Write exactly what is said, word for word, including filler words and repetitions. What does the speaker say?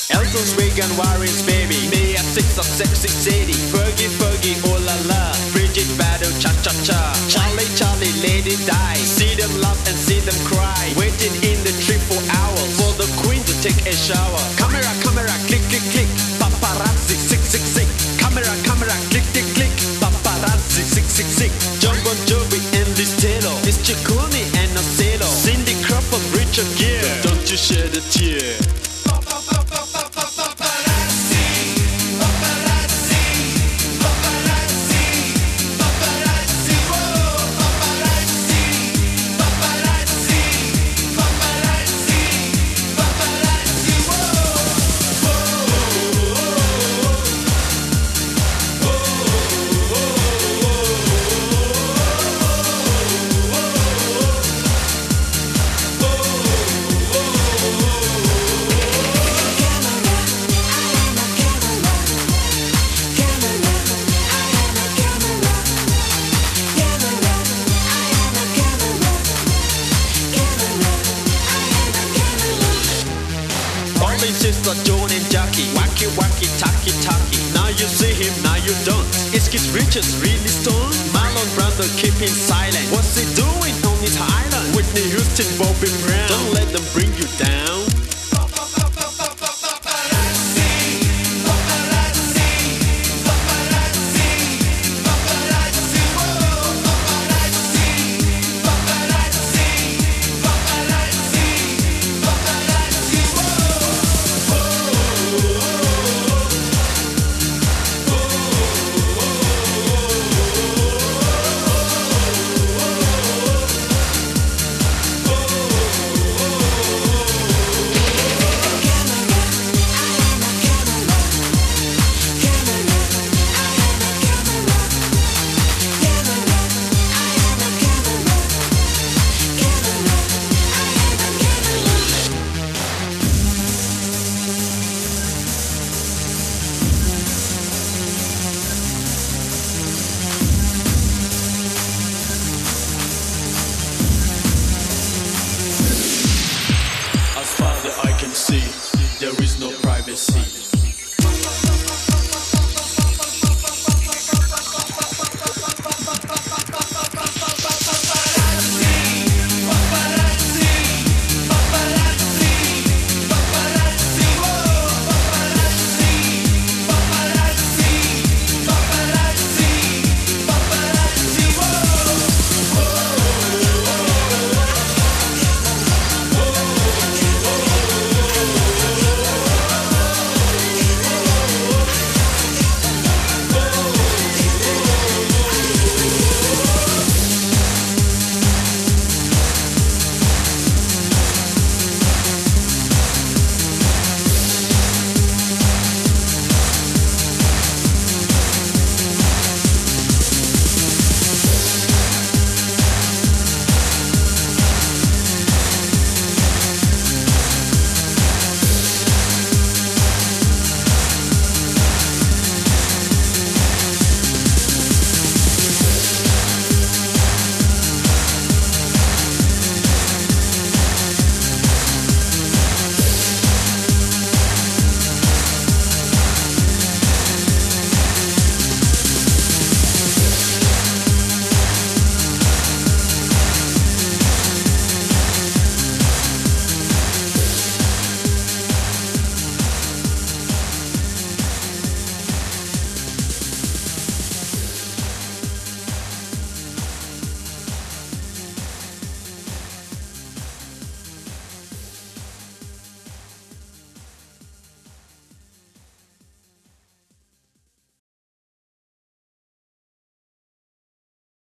Elton's Reagan Warren's baby. Me a six of sexy city. Fergie Fergie oh la la. Bridget Battle cha cha cha. Charlie Charlie Lady die. See them laugh and see them cry. Waiting in the tree for hours for the queen to take a shower. Camera camera click click click. Paparazzi sick sick sick. Camera camera click click click. Paparazzi sick sick sick. John Bon Jovi and Liz Taylor. It's Ciccone and Ocelo. Cindy Crawford, Richard Gere. Don't you shed a tear. Sister Joan and Jackie, wacky wacky tacky tacky. Now you see him, now you don't. Is Keith Richards really stoned? Marlon Brando keeping silent. What's he doing on his island? Whitney Houston, Bobby Brown. Don't let them bring you down.